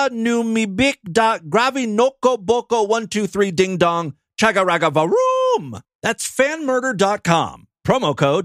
kajanumibik.gravinokoboko123 ding dong chagaragavaroom. That's fan murder dot com. Promo code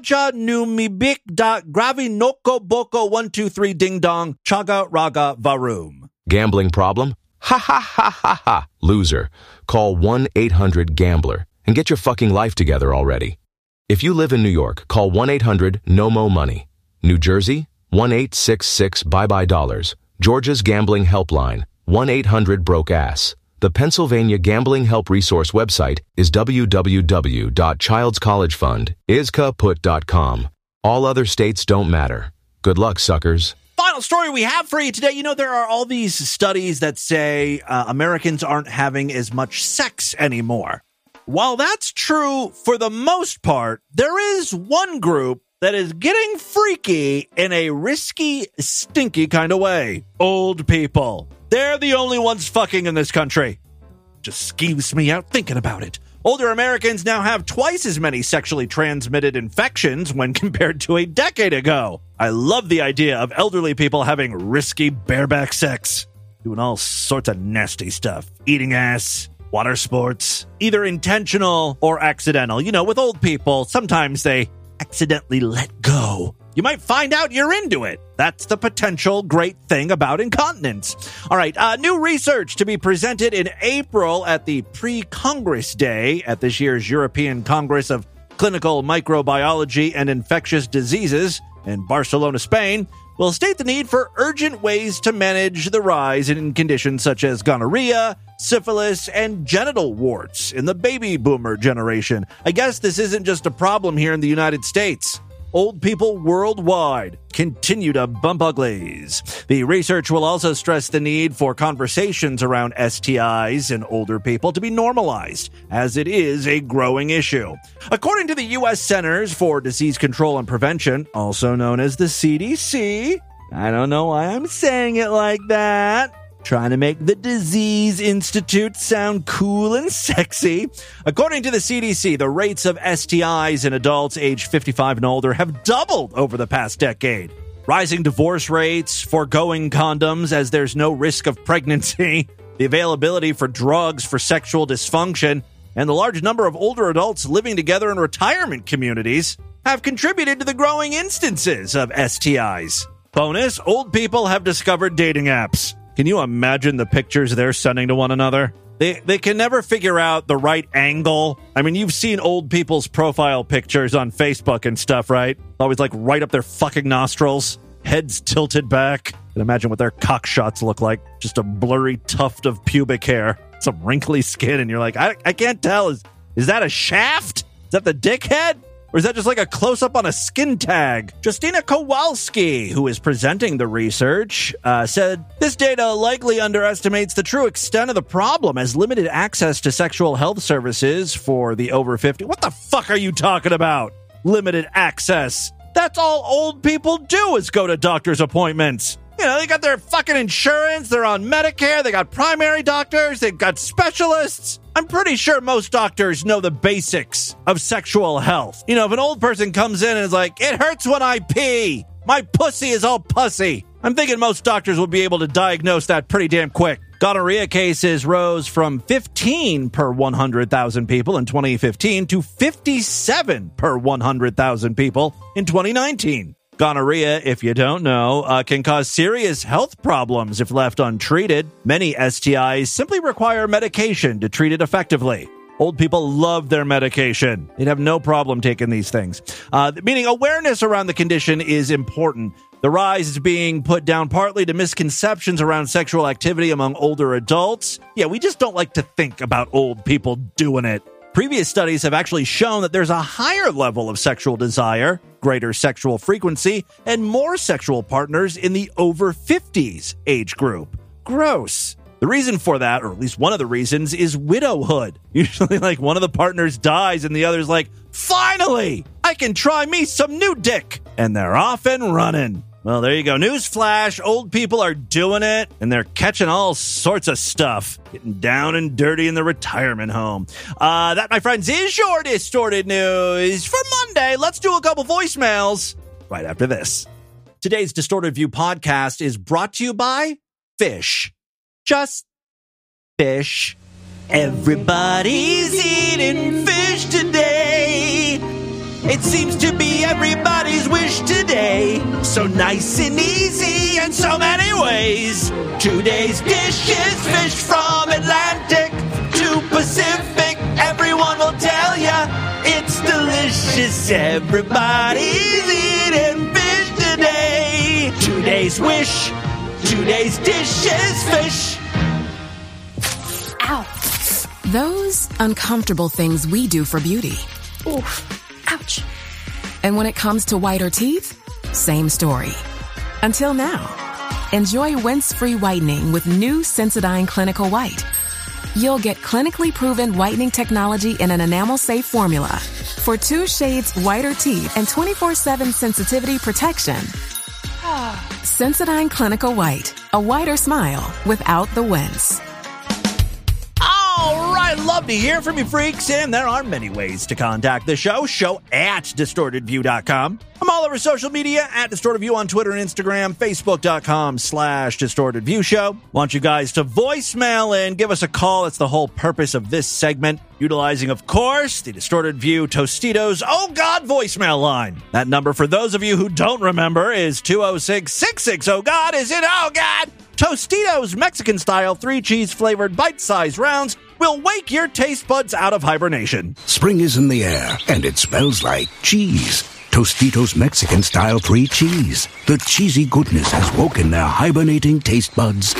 kajanumibik.gravinokoboko123 ding dong chagaragavaroom. Gambling problem? Ha ha ha ha ha. Loser. Call one eight hundred gambler and get your fucking life together already. If you live in New York, call one eight hundred no mo money. New Jersey, one eight six six bye bye dollars. Georgia's Gambling Helpline, one eight hundred broke ass. The Pennsylvania Gambling Help Resource website is w w w dot childs college fund is kaput dot com. All other states don't matter. Good luck, suckers. Final story we have for you today. You know, there are all these studies that say uh, Americans aren't having as much sex anymore. While that's true for the most part, there is one group that is getting freaky in a risky, stinky kind of way. Old people. They're the only ones fucking in this country. Just skeeves me out thinking about it. Older Americans now have twice as many sexually transmitted infections when compared to a decade ago. I love the idea of elderly people having risky bareback sex, doing all sorts of nasty stuff, eating ass, water sports, either intentional or accidental. You know, with old people, sometimes they accidentally let go. You might find out you're into it. That's the potential great thing about incontinence. All right, uh, new research to be presented in April at the Pre-Congress Day at this year's European Congress of Clinical Microbiology and Infectious Diseases in Barcelona, Spain, will state the need for urgent ways to manage the rise in conditions such as gonorrhea, syphilis, and genital warts in the baby boomer generation. I guess this isn't just a problem here in the United States. Old people worldwide continue to bump uglies. The research will also stress the need for conversations around S T Is in older people to be normalized, as it is a growing issue. According to the U S Centers for Disease Control and Prevention, also known as the C D C, I don't know why I'm saying it like that, trying to make the Disease Institute sound cool and sexy. According to the C D C, the rates of S T Is in adults aged fifty-five and older have doubled over the past decade. Rising divorce rates, foregoing condoms as there's no risk of pregnancy, the availability for drugs for sexual dysfunction, and the large number of older adults living together in retirement communities have contributed to the growing instances of S T Is. Bonus, old people have discovered dating apps. Can you imagine the pictures they're sending to one another? They they can never figure out the right angle. I mean, you've seen old people's profile pictures on Facebook and stuff, right? Always like right up their fucking nostrils, heads tilted back. And imagine what their cock shots look like. Just a blurry tuft of pubic hair, some wrinkly skin, and you're like, I, I can't tell. Is, is that a shaft? Is that the dick head? Or is that just like a close-up on a skin tag? Justina Kowalski, who is presenting the research, uh, said, this data likely underestimates the true extent of the problem as limited access to sexual health services for the over fifty. What the fuck are you talking about? Limited access. That's all old people do is go to doctor's appointments. You know, they got their fucking insurance, they're on Medicare, they got primary doctors, they've got specialists. I'm pretty sure most doctors know the basics of sexual health. You know, if an old person comes in and is like, it hurts when I pee, my pussy is all pussy, I'm thinking most doctors will be able to diagnose that pretty damn quick. Gonorrhea cases rose from fifteen per one hundred thousand people in twenty fifteen to fifty-seven per one hundred thousand people in twenty nineteen. Gonorrhea, if you don't know, uh, can cause serious health problems if left untreated. Many S T Is simply require medication to treat it effectively. Old people love their medication. They'd have no problem taking these things. Uh, meaning awareness around the condition is important. The rise is being put down partly to misconceptions around sexual activity among older adults. Yeah, we just don't like to think about old people doing it. Previous studies have actually shown that there's a higher level of sexual desire, greater sexual frequency, and more sexual partners in the over fifties age group. Gross. The reason for that, or at least one of the reasons, is widowhood. Usually, like, one of the partners dies and the other's like, finally, I can try me some new dick. And they're off and running. Well, there you go. Newsflash, old people are doing it, and they're catching all sorts of stuff, getting down and dirty in the retirement home. Uh, that, my friends, is your Distorted News for Monday. Let's do a couple voicemails right after this. Today's Distorted View podcast is brought to you by Fish. Just fish. Everybody's eating fish today. It seems to be everybody's wish today. So nice and easy in so many ways. Today's dish is fish from Atlantic to Pacific. Everyone will tell ya it's delicious. Everybody's eating fish today. Today's wish, today's dish is fish. Ow. Those uncomfortable things we do for beauty. Oof. Ouch. And when it comes to whiter teeth, same story. Until now. Enjoy rinse-free whitening with new Sensodyne Clinical White. You'll get clinically proven whitening technology in an enamel-safe formula for two shades whiter teeth and twenty-four seven sensitivity protection. Sensodyne Clinical White. A whiter smile without the wince. All right, love to hear from you freaks, and there are many ways to contact the show. Show at distorted view dot com. I'm all over social media at DistortedView on Twitter and Instagram, Facebook.com slash DistortedViewShow. Want you guys to voicemail and give us a call. That's the whole purpose of this segment, utilizing, of course, the Distorted View Tostitos Oh God voicemail line. That number, for those of you who don't remember, is two oh six, six six oh God. Is it Oh God? Tostitos Mexican-style three-cheese-flavored bite-sized rounds will wake your taste buds out of hibernation. Spring is in the air, and it smells like cheese. Tostitos Mexican-style three cheese. The cheesy goodness has woken their hibernating taste buds.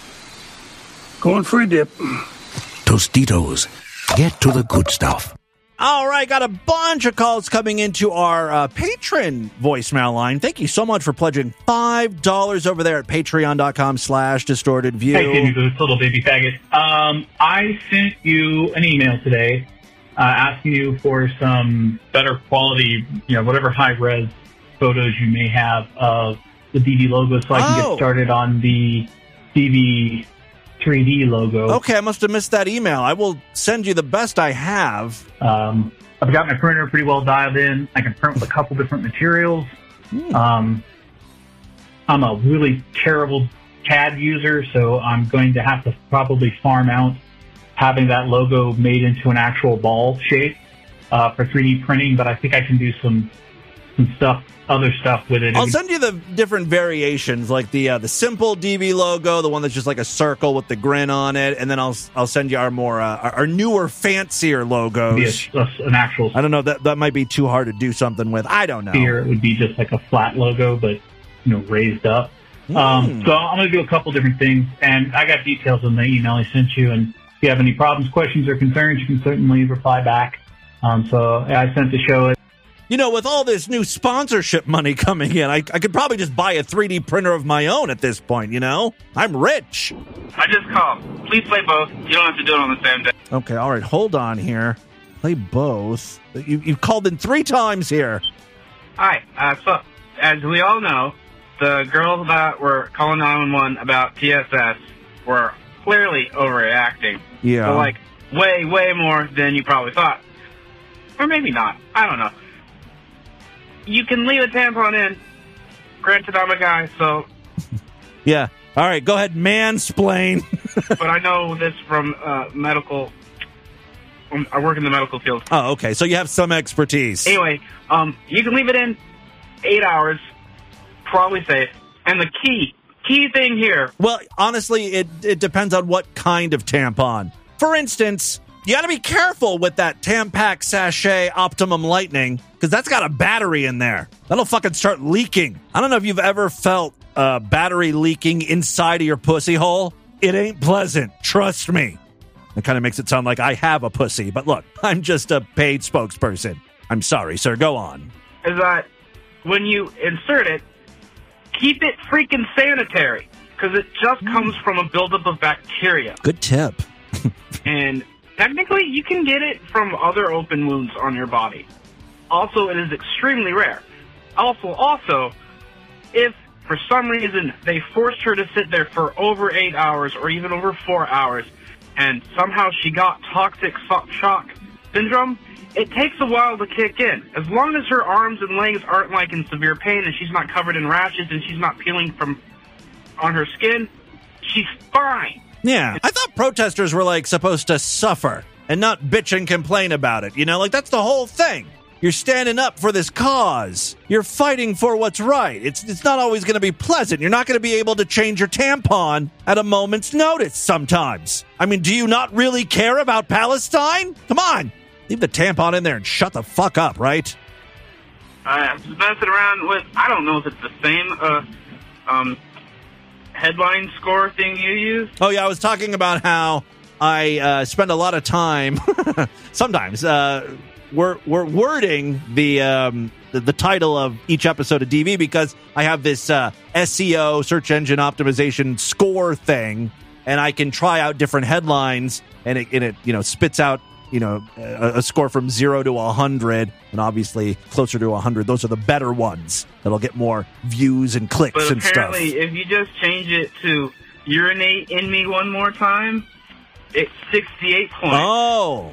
Going for a dip. Tostitos. Get to the good stuff. All right, got a bunch of calls coming into our uh, patron voicemail line. Thank you so much for pledging five dollars over there at patreon.com slash distorted view. Hey, Kitty Boots, little baby faggot. Um, I sent you an email today uh, asking you for some better quality, you know, whatever high-res photos you may have of the D V logo so I can Oh. get started on the D V three D logo. Okay, I must have missed that email. I will send you the best I have. Um, I've got my printer pretty well dialed in. I can print with a couple different materials. Um, I'm a really terrible C A D user, so I'm going to have to probably farm out having that logo made into an actual ball shape uh, for three D printing, but I think I can do some some stuff, other stuff with it. I'll send you the different variations, like the uh, the simple D V logo, the one that's just like a circle with the grin on it, and then I'll I'll send you our more uh, our our newer, fancier logos. Be a, a, an actual. I don't know, that that might be too hard to do something with. I don't know. Here it would be just like a flat logo, but you know, raised up. Mm. Um, so I'm going to do a couple different things, and I got details in the email I sent you. And if you have any problems, questions, or concerns, you can certainly reply back. Um, so I sent the show it. You know, with all this new sponsorship money coming in, I, I could probably just buy a three D printer of my own at this point, you know? I'm rich. I just called. Please play both. You don't have to do it on the same day. Okay, all right, hold on here. Play both. You, you've called in three times here. Hi. Uh, so, as we all know, the girls that were calling nine one one about T S S were clearly overreacting. Yeah. So, like, way, way more than you probably thought. Or maybe not. I don't know. You can leave a tampon in. Granted, I'm a guy, so... Yeah. All right, go ahead, mansplain. but I know this from uh, medical... Um, I work in the medical field. Oh, okay, so you have some expertise. Anyway, um, you can leave it in eight hours. Probably safe. And the key, key thing here... Well, honestly, it, it depends on what kind of tampon. For instance... You got to be careful with that Tampax Sachet Optimum Lightning, because that's got a battery in there. That'll fucking start leaking. I don't know if you've ever felt uh, battery leaking inside of your pussy hole. It ain't pleasant. Trust me. It kind of makes it sound like I have a pussy, but look, I'm just a paid spokesperson. I'm sorry, sir. Go on. Is that when you insert it, keep it freaking sanitary, because it just mm. comes from a buildup of bacteria. Good tip. And... technically, you can get it from other open wounds on your body. Also, it is extremely rare. Also, also, if for some reason they forced her to sit there for over eight hours or even over four hours, and somehow she got toxic shock syndrome, it takes a while to kick in. As long as her arms and legs aren't like in severe pain and she's not covered in rashes and she's not peeling from on her skin, she's fine. Yeah, I thought protesters were, like, supposed to suffer and not bitch and complain about it. You know, like, that's the whole thing. You're standing up for this cause. You're fighting for what's right. It's it's not always going to be pleasant. You're not going to be able to change your tampon at a moment's notice sometimes. I mean, do you not really care about Palestine? Come on. Leave the tampon in there and shut the fuck up, right? I was messing around with, I don't know if it's the same, uh, um... headline score thing you use? Oh, yeah, I was talking about how I uh, spend a lot of time, sometimes, uh, we're, we're wording the, um, the the title of each episode of D V because I have this uh, S E O, search engine optimization score thing, and I can try out different headlines, and it, and it you know, spits out you know, a, a score from zero to one hundred, and obviously closer to one hundred. Those are the better ones that'll get more views and clicks but and stuff. But apparently, if you just change it to urinate in me one more time, it's sixty-eight points. Oh.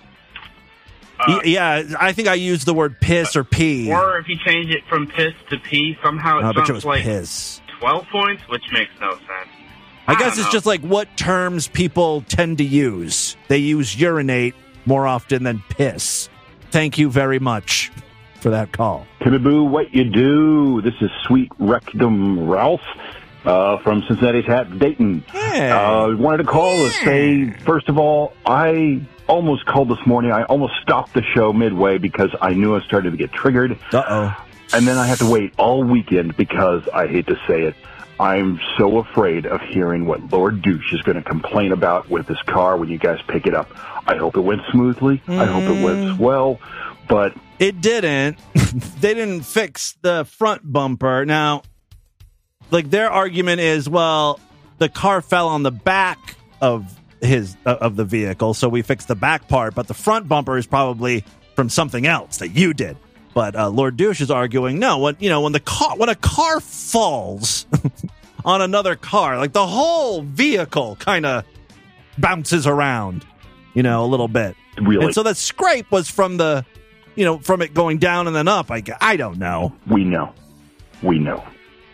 Uh, yeah, I think I used the word piss or pee. Or if you change it from piss to pee, somehow it no, jumps it was like piss. twelve points, which makes no sense. I, I guess it's know. just like what terms people tend to use. They use urinate more often than piss. Thank you very much for that call. Kibiboo, what you do? This is Sweet Rectum Ralph. Uh, from Cincinnati's hat, Dayton. Hey. Uh, wanted to call to say, first of all, I almost called this morning. I almost stopped the show midway because I knew I was starting to get triggered. Uh-oh. And then I had to wait all weekend because, I hate to say it, I'm so afraid of hearing what Lord Douche is going to complain about with his car when you guys pick it up. I hope it went smoothly. Mm. I hope it went well, but... It didn't. They didn't fix the front bumper. Now... Like, their argument is, well, the car fell on the back of his uh, of the vehicle, so we fixed the back part, but the front bumper is probably from something else that you did. But uh, Lord Douche is arguing, no, when you know when the car when a car falls on another car, like the whole vehicle kind of bounces around, you know, a little bit. Really? And so the scrape was from the, you know, from it going down and then up. I I don't know. We know, we know.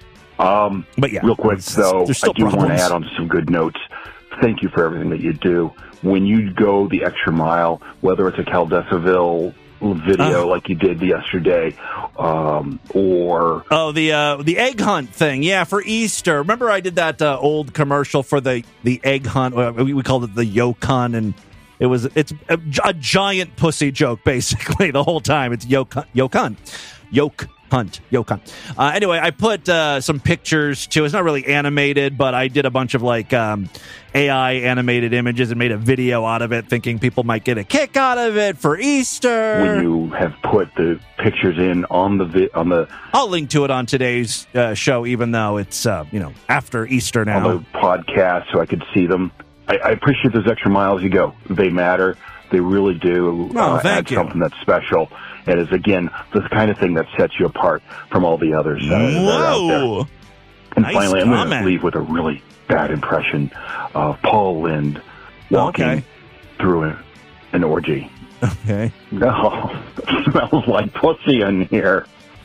Um, but yeah, real quick though, I do problems. want to add on some good notes. Thank you for everything that you do. When you go the extra mile, whether it's a Caldesaville video uh, like you did yesterday, um, or oh the uh, the egg hunt thing, yeah, for Easter. Remember, I did that uh, old commercial for the the egg hunt. We, we called it the Yolk Hunt, and it was it's a, a giant pussy joke basically the whole time. It's Yolk Yolk Hunt, Yolk. Hunt, Yokon. Uh, anyway, I put uh, some pictures too. It's not really animated, but I did a bunch of like um, A I animated images and made a video out of it, thinking people might get a kick out of it for Easter. When you have put the pictures in on the vi- on the, I'll link to it on today's uh, show, even though it's uh, you know after Easter now. On the podcast, so I could see them. I, I appreciate those extra miles you go. They matter. They really do. Oh, uh, thank add you. Something that's special. It is, again, the kind of thing that sets you apart from all the others uh, that are out there. And nice finally, I'm going comment. to leave with a really bad impression of Paul Lind walking okay. through a, an orgy. Okay. No, it smells like pussy in here,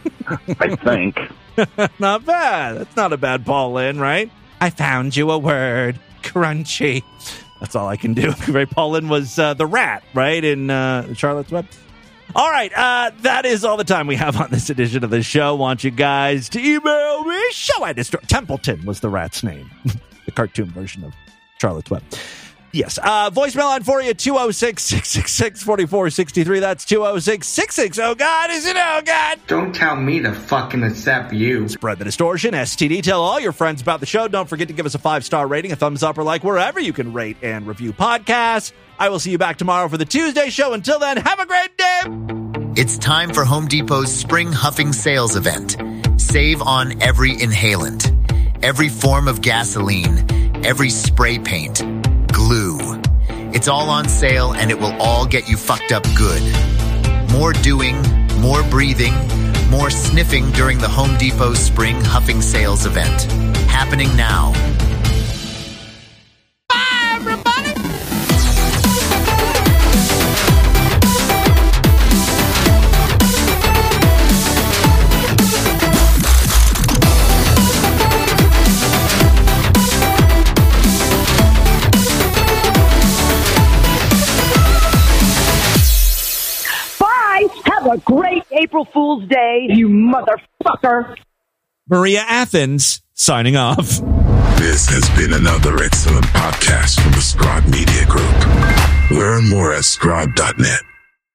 I think. Not bad. That's not a bad Paul Lynn, right? I found you a word. Crunchy. That's all I can do. Right? Paul Lynn was uh, the rat, right, in uh, Charlotte's Web. All right, uh, that is all the time we have on this edition of the show. Want you guys to email me. Show I destroy. Templeton was the rat's name. The cartoon version of Charlotte's Web. Yes. Uh, voicemail line for you, two oh six, six six six, four four six three. That's two oh six, six six oh, God, is it oh, God? Don't tell me to fucking accept you. Spread the distortion. S T D. Tell all your friends about the show. Don't forget to give us a five-star rating, a thumbs up, or like wherever you can rate and review podcasts. I will see you back tomorrow for the Tuesday show. Until then, have a great day. It's time for Home Depot's Spring Huffing Sales Event. Save on every inhalant, every form of gasoline, every spray paint, glue. It's all on sale and it will all get you fucked up good. More doing, more breathing, more sniffing during the Home Depot Spring Huffing Sales Event. Happening now. Bye, everybody! Have a great April Fool's Day, you motherfucker. Maria Athens, signing off. This has been another excellent podcast from the Scribe Media Group. Learn more at scribe dot net.